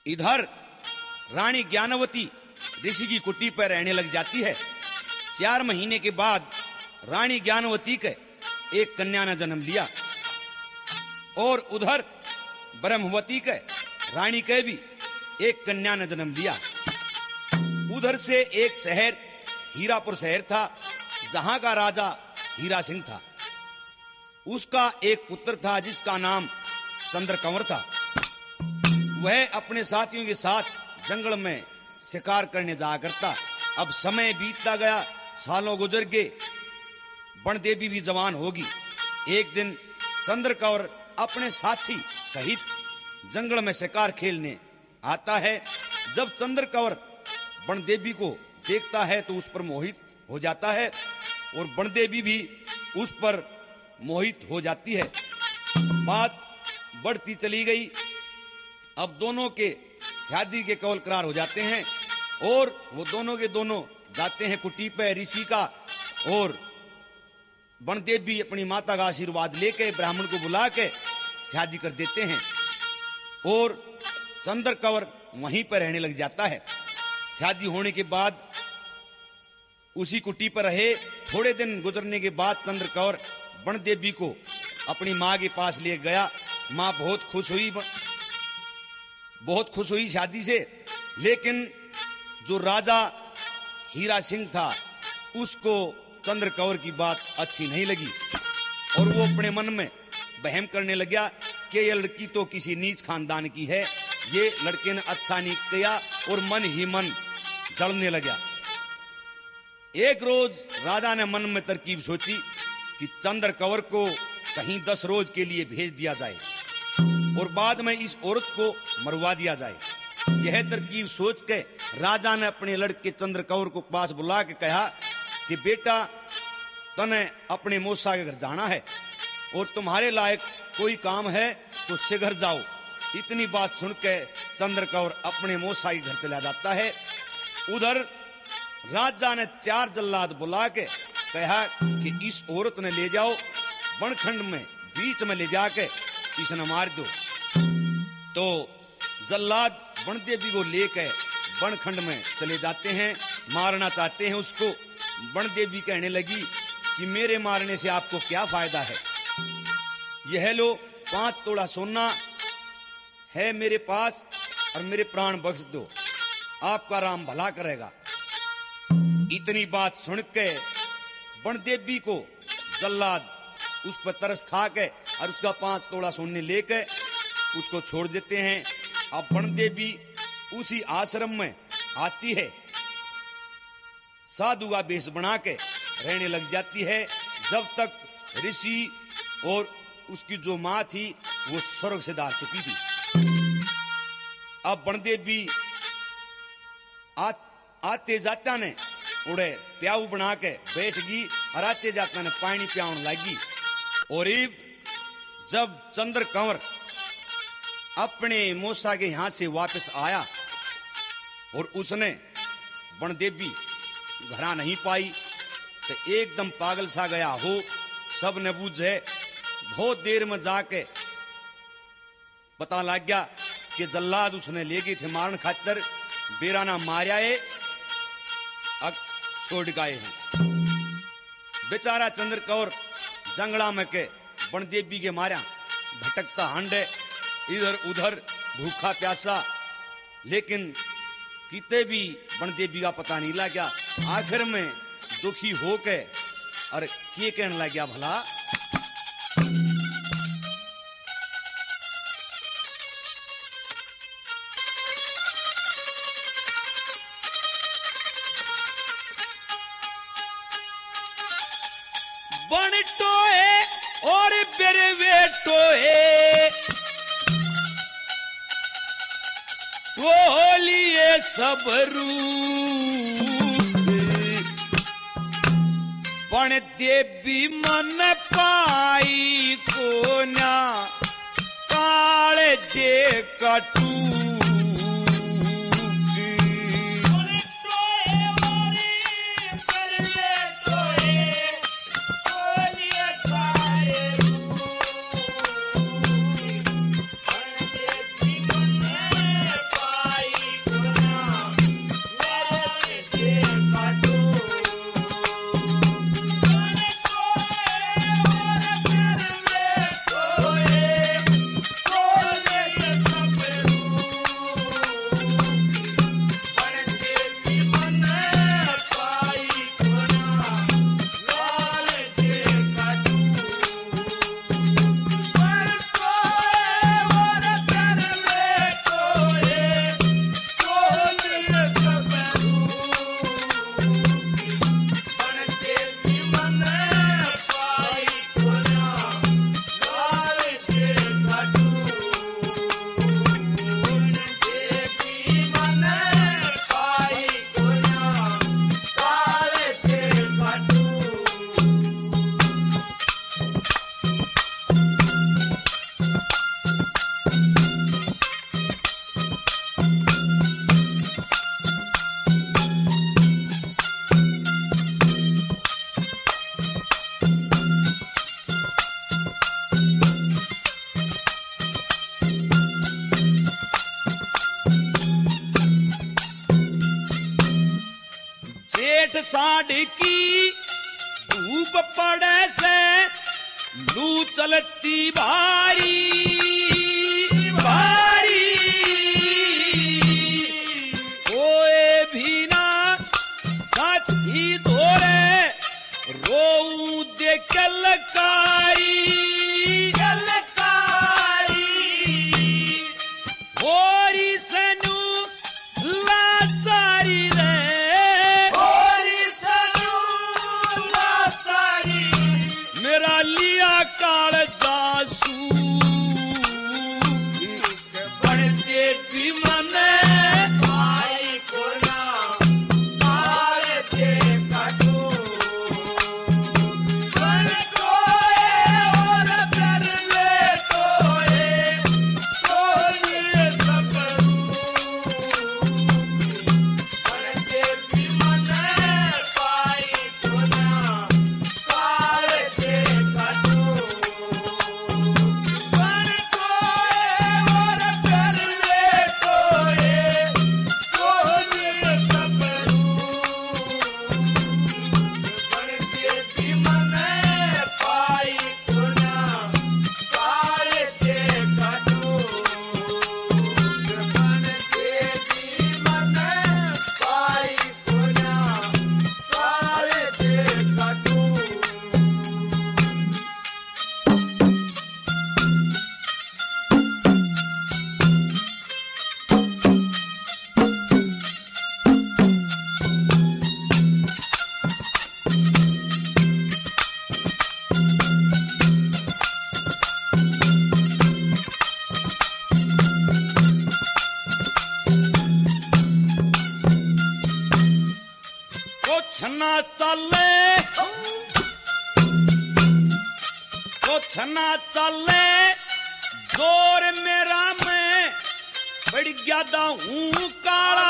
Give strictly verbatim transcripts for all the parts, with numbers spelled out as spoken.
इधर रानी ज्ञानवती ऋषि की कुटी पर रहने लग जाती है। चार महीने के बाद रानी ज्ञानवती के एक कन्या ने जन्म लिया और उधर ब्रह्मवती के रानी के भी एक कन्या ने जन्म लिया। उधर से एक शहर हीरापुर शहर था, जहां का राजा हीरा सिंह था। उसका एक पुत्र था जिसका नाम चंद्रकंवर था। वह अपने साथियों के साथ जंगल में शिकार करने जाया करता। अब समय बीतता गया, सालों गुजर गए, बनदेवी भी जवान होगी। एक दिन चंद्रकंवर अपने साथी सहित जंगल में शिकार खेलने आता है। जब चंद्रकंवर बनदेवी को देखता है तो उस पर मोहित हो जाता है और बनदेवी भी उस पर मोहित हो जाती है। बात बढ़ती चली गई। अब दोनों के शादी के कौल करार हो जाते हैं और वो दोनों के दोनों जाते हैं कुटी पे ऋषि का। और बनदेवी अपनी माता का आशीर्वाद लेके ब्राह्मण को बुला के शादी कर देते हैं और चंद्रकंवर वहीं पर रहने लग जाता है। शादी होने के बाद उसी कुटी पर रहे। थोड़े दिन गुजरने के बाद चंद्रकंवर बनदेवी को अपनी माँ के पास ले गया। माँ बहुत खुश हुई, बहुत खुश हुई शादी से। लेकिन जो राजा हीरा सिंह था उसको चंद्रकंवर की बात अच्छी नहीं लगी और वो अपने मन में वहम करने लगा कि ये लड़की तो किसी नीच खानदान की है, ये लड़के ने अच्छा नहीं किया और मन ही मन जलने लगा। एक रोज राजा ने मन में तरकीब सोची कि चंद्रकंवर को कहीं दस रोज के लिए भेज दिया जाए और बाद में इस औरत को मरवा दिया जाए। यह तरकीब सोच के राजा ने अपने लड़के चंद्रकंवर को पास बुला के कहा कि बेटा, तने अपने मौसा के घर जाना है और तुम्हारे लायक कोई काम है तो शीघ्र जाओ। इतनी बात सुन के चंद्रकंवर अपने मौसा के घर चला जाता है। उधर राजा ने चार जल्लाद बुला के कहा कि इस औरत ने ले जाओ बनखंड में, बीच में ले जाके इसने मार दो। तो जल्लाद बनदेवी को लेकर बनखंड में चले जाते हैं, मारना चाहते हैं उसको। बनदेवी कहने लगी कि मेरे मारने से आपको क्या फायदा है, यह लो पांच तोड़ा सोना है मेरे पास और मेरे प्राण बख्श दो, आपका राम भला करेगा। इतनी बात सुन के बनदेवी को जल्लाद उस पर तरस खा के और उसका पांच तोड़ा सोने लेके उसको छोड़ देते हैं। अब बनदेवी उसी आश्रम में आती है, साधु का वेश बना के रहने लग जाती है जब तक ऋषि और उसकी जो माँ थी वो स्वर्ग से दार चुकी थी। अब बनदेवी आ, आते जाता ने उड़े प्याऊ बना के बैठ गई और आते जाता ने पानी प्याउन लगी। और जब चंद्रकंवर अपने मौसा के यहां से वापस आया और उसने बनदेवी घरा नहीं पाई तो एकदम पागल सा गया हो। सब ने बूझे, बहुत देर में जाके पता लग गया कि जल्लाद उसने ले गई थे मारन खातर, बेराना मारिया है, अब छोड़ गए हैं। बेचारा चंद्रकंवर जंगला में के बनदेवी के मारा भटकता हंडे इधर उधर भूखा प्यासा, लेकिन किते भी बनदेवी का पता नहीं लगा। आखिर में दुखी होके और के कहने लग गया भला, बन टोए और बेरवे टोए वो लिए सब रूप, पण देवी मन पाई को ना काले जे कटू। जेठ साढ़ की धूप पड़े से लू चलती भारी भारी कोई भी ना साथी धोरे रोऊ देख लकारी लकारी होरी सनु लाचारी रे होरी सनु लाचारी मेरा लिया काल जासू बढ़ते भी मन भाई को ना मारे थे काटू बन कोए और कर ले कोए कोई सब बढ़ते भी मन भाई को ना मारे थे काटू बन कोए और कर ले कोए कोई सब बढ़ते भी मन पाई गुना काले ते काटू बढ़ते भी मन पाई गुना काले ते काटू कुछ ना चले कुछ ना चले जोर मेरा मैं बढ़ गया हूँ काला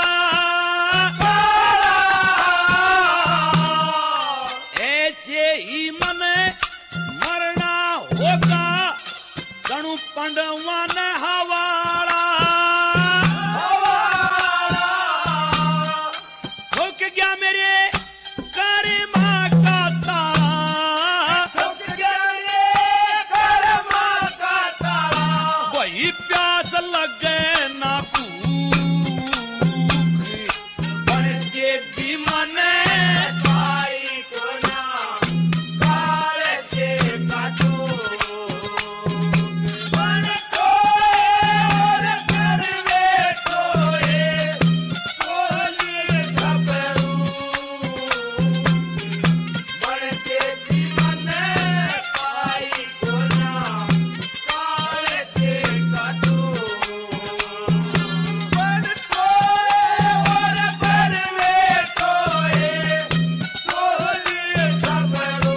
ऐसे ही मन मरना होगा कणु पंडवा ने हवाड़ा ठोक गया मेरे कर्मा का ताला ठोक गया मेरे कर्मा का ताला वही प्यास लगे ना भूख बढ़ते भी मन भाई को ना काले ते काटू बन कोए और कर ले कोए कोई सब बढ़ते भी मन पाई को ना काले ते काटू बन कोए और कर ले कोए कोई सब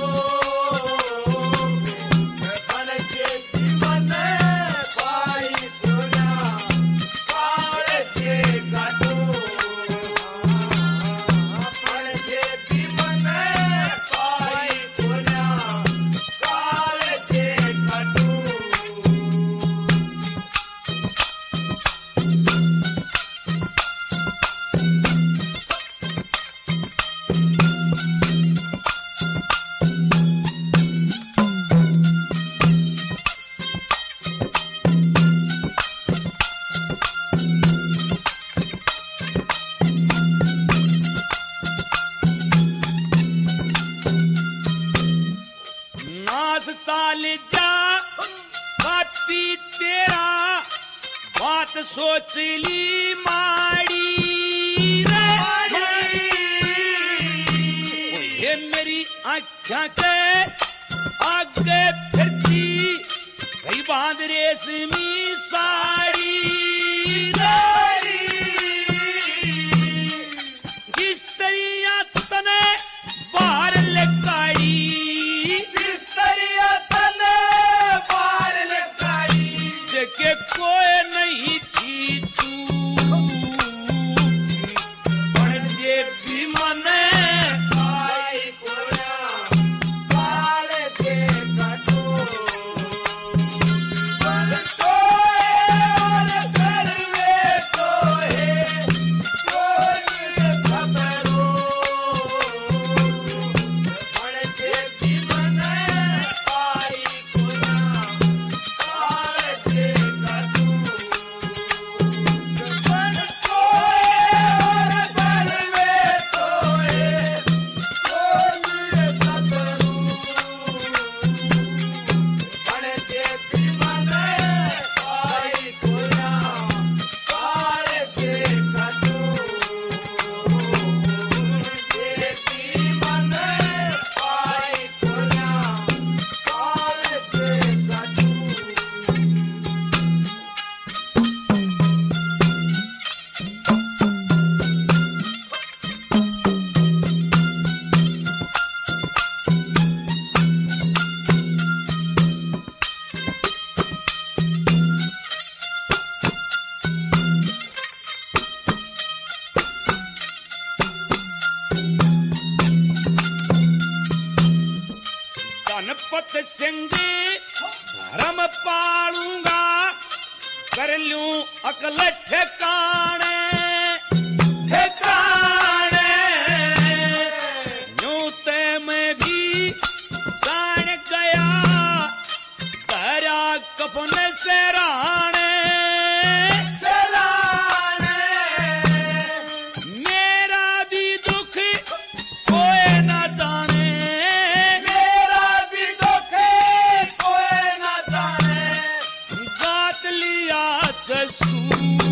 बढ़ते भी मन पाई को ना काले ते काटू बढ़ते भी मन पाई को ना काले ते काटू नास चाल जा पापी तेरा बात सोच ली माड़ी रे ये मेरी आँखों के आगे फिरती कई बांध रेशमी साड़ी रे किस तरिया तने बाहर लकाड़ी किस तरिया तने बाहर लकाड़ी देखे कोई नहीं थी तू बढ़ते भी मन भाई को ना काले ते काटू बन कोए और कर ले कोए कोई सब सत्संग धर्म पालूंगा, कर लूं अकल ठिकाने ठिकाने। यूं ते मैं भी जान गया तेरा कफन सराने सराने। मेरा भी दुख कोई ना जाने, मेरा भी दुख कोई ना जाने। गात लिया ससुर